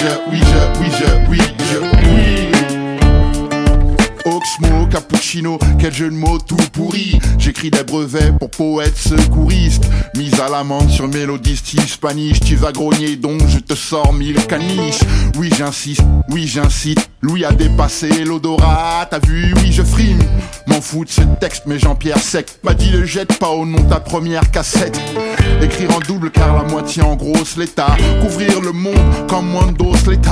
Oxmo, cappuccino, quel jeu de mots tout pourri. J'écris des brevets pour poètes secouristes. Mise à l'amende sur mélodie style spanish. Tu vas grogner donc je te sors 1000 caniches. Oui j'insiste, oui j'incite. Louis a dépassé l'odorat. T'as vu, oui je frime. M'en fous de ce texte mais Jean-Pierre Sec m'a dit le jette pas au nom de ta première cassette. Écrire en double car la moitié en grosse l'état. Couvrir le monde comme moins de doses l'état.